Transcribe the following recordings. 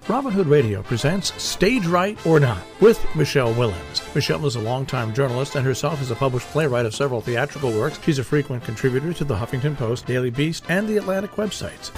Robin Hood Radio presents Stage Right or Not with Michelle Willens. Michelle is a longtime journalist and herself is a published playwright of several theatrical works. She's a frequent contributor to the Huffington Post, Daily Beast, and the Atlantic websites.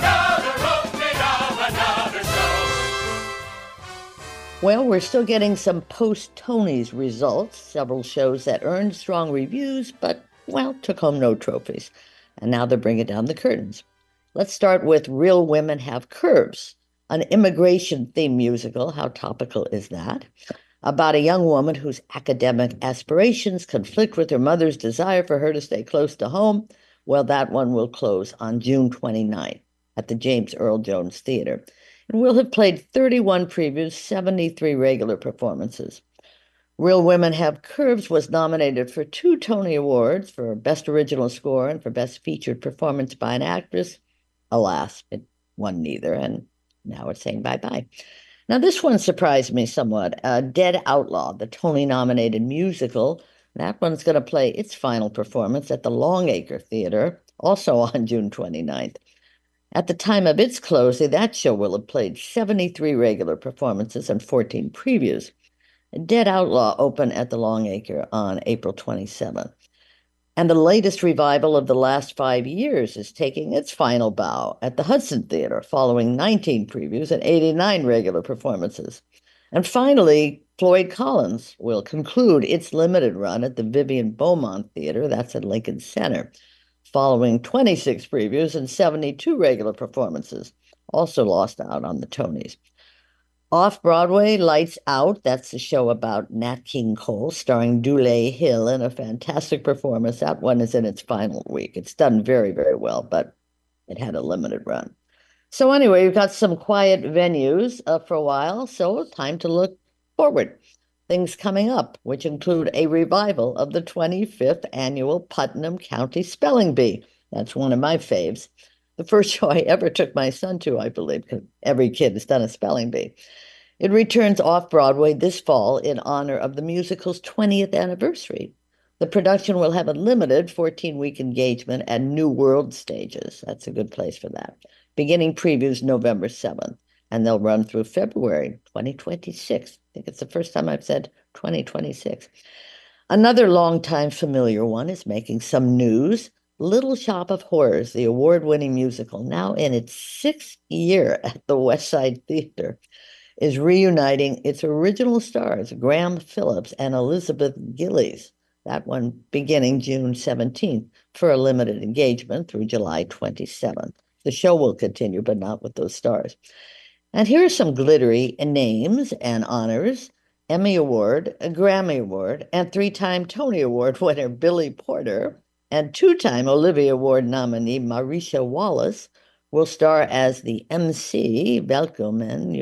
Well, we're still getting some post-Tonys results, several shows that earned strong reviews, but, well, took home no trophies. And now they're bringing down the curtains. Let's start with Real Women Have Curves, an immigration-themed musical. How topical is that? About a young woman whose academic aspirations conflict with her mother's desire for her to stay close to home. Well, that one will close on June 29th at the James Earl Jones Theater. And we'll have played 31 previews, 73 regular performances. Real Women Have Curves was nominated for 2 Tony Awards for Best Original Score and for Best Featured Performance by an Actress. Alas, it won neither, and now it's saying bye-bye. Now, this one surprised me somewhat. Dead Outlaw, the Tony-nominated musical, that one's going to play its final performance at the Longacre Theater, also on June 29th. At the time of its closing, that show will have played 73 regular performances and 14 previews. Dead Outlaw opened at the Longacre on April 27th. And the latest revival of the last 5 years is taking its final bow at the Hudson Theater, following 19 previews and 89 regular performances. And finally, Floyd Collins will conclude its limited run at the Vivian Beaumont Theater, that's at Lincoln Center, following 26 previews and 72 regular performances, also lost out on the Tonys. Off-Broadway, Lights Out, that's the show about Nat King Cole, starring Dule Hill in a fantastic performance. That one is in its final week. It's done very, very well, but it had a limited run. So anyway, we've got some quiet venues for a while, so time to look forward. Things coming up, which include a revival of the 25th annual Putnam County Spelling Bee. That's one of my faves. The first show I ever took my son to, I believe, because every kid has done a spelling bee. It returns off-Broadway this fall in honor of the musical's 20th anniversary. The production will have a limited 14-week engagement at New World Stages. That's a good place for that. Beginning previews November 7th, and they'll run through February 2026. I think it's the first time I've said 2026. Another longtime familiar one is making some news. Little Shop of Horrors, the award-winning musical, now in its 6th year at the West Side Theater, is reuniting its original stars, Graham Phillips and Elizabeth Gillies. That one beginning June 17th for a limited engagement through July 27th. The show will continue, but not with those stars. And here are some glittery names and honors. Emmy Award, a Grammy Award, and 3-time Tony Award winner Billy Porter, and 2-time Olivia Award nominee Marisha Wallace will star as the MC, Velkomen,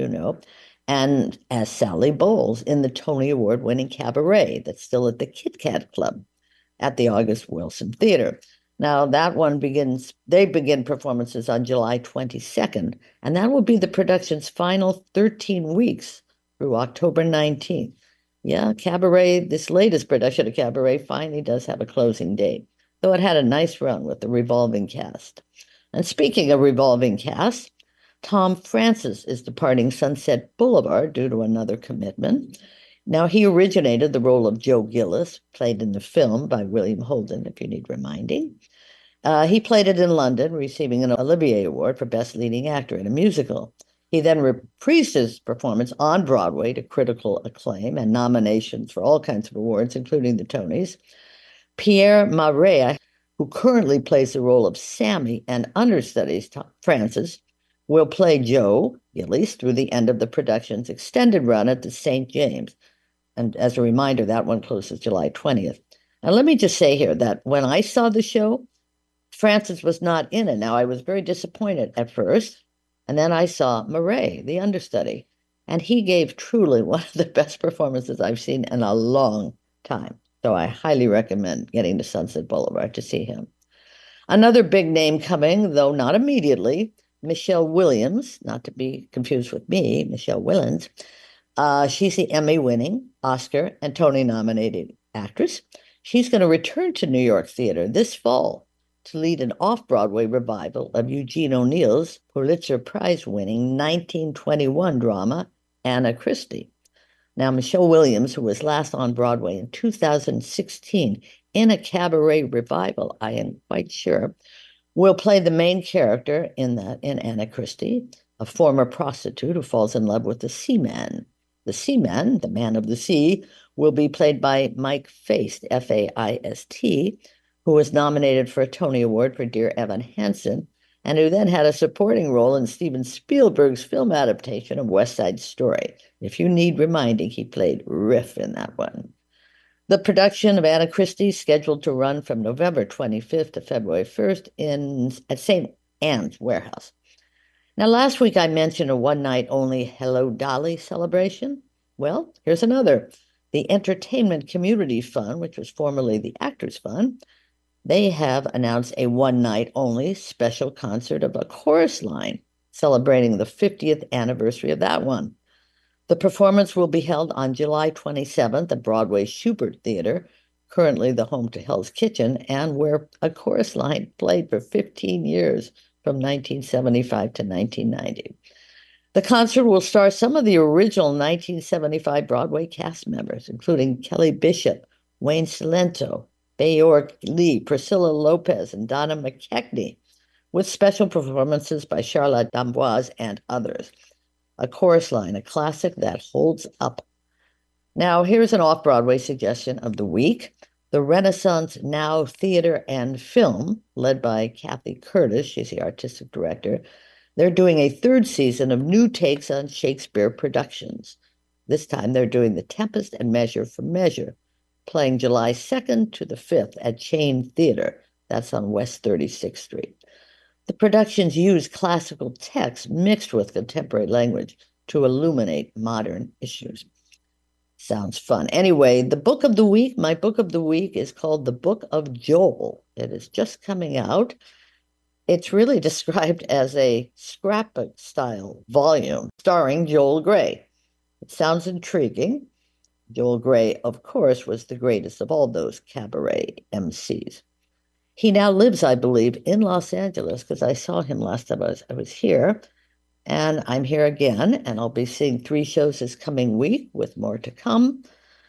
and as Sally Bowles in the Tony Award-winning Cabaret that's still at the Kit Kat Club at the August Wilson Theater. Now, that one they begin performances on July 22nd, and that will be the production's final 13 weeks through October 19th. Yeah, Cabaret, this latest production of Cabaret finally does have a closing date, though it had a nice run with the revolving cast. And speaking of revolving cast, Tom Francis is departing Sunset Boulevard due to another commitment. Now, he originated the role of Joe Gillis, played in the film by William Holden, if you need reminding. He played it in London, receiving an Olivier Award for Best Leading Actor in a Musical. He then reprised his performance on Broadway to critical acclaim and nominations for all kinds of awards, including the Tonys. Pierre Maurer, who currently plays the role of Sammy and understudies Francis, will play Joe Gillies through the end of the production's extended run at the St. James. And as a reminder, that one closes July 20th. Now, let me just say here that when I saw the show, Francis was not in it. Now, I was very disappointed at first, and then I saw Murray, the understudy, and he gave truly one of the best performances I've seen in a long time. So I highly recommend getting to Sunset Boulevard to see him. Another big name coming, though not immediately, Michelle Williams, not to be confused with me, Michelle Willens. She's the Emmy-winning, Oscar, and Tony-nominated actress. She's going to return to New York Theater this fall to lead an off-Broadway revival of Eugene O'Neill's Pulitzer Prize-winning 1921 drama, Anna Christie. Now, Michelle Williams, who was last on Broadway in 2016 in a cabaret revival, I am quite sure, will play the main character in Anna Christie, a former prostitute who falls in love with the seaman. The seaman, the man of the sea, will be played by Mike Faist, F-A-I-S-T, who was nominated for a Tony Award for Dear Evan Hansen, and who then had a supporting role in Steven Spielberg's film adaptation of West Side Story. If you need reminding, he played Riff in that one. The production of Anna Christie is scheduled to run from November 25th to February 1st at St. Anne's Warehouse. Now, last week I mentioned a one-night-only Hello Dolly celebration. Well, here's another. The Entertainment Community Fund, which was formerly the Actors Fund, they have announced a one-night-only special concert of A Chorus Line, celebrating the 50th anniversary of that one. The performance will be held on July 27th at Broadway's Shubert Theater, currently the home to Hell's Kitchen, and where A Chorus Line played for 15 years, from 1975 to 1990. The concert will star some of the original 1975 Broadway cast members, including Kelly Bishop, Wayne Cilento, Bjork Lee, Priscilla Lopez, and Donna McKechnie, with special performances by Charlotte D'Amboise and others. A Chorus Line, a classic that holds up. Now, here's an off-Broadway suggestion of the week. The Renaissance Now Theater and Film, led by Kathy Curtis, she's the artistic director, they're doing a third season of new takes on Shakespeare productions. This time they're doing The Tempest and Measure for Measure, playing July 2nd to the 5th at Chain Theater. That's on West 36th Street. The productions use classical text mixed with contemporary language to illuminate modern issues. Sounds fun. Anyway, the book of the week, my book of the week is called The Book of Joel. It is just coming out. It's really described as a scrapbook-style volume starring Joel Grey. It sounds intriguing. Joel Grey, of course, was the greatest of all those cabaret MCs. He now lives, I believe, in Los Angeles because I saw him last time I was here. And I'm here again, and I'll be seeing 3 shows this coming week with more to come.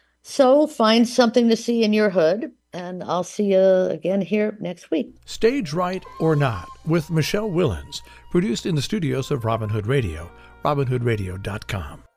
So find something to see in your hood, and I'll see you again here next week. Stage Right or Not with Michelle Willens, produced in the studios of Robin Hood Radio, robinhoodradio.com.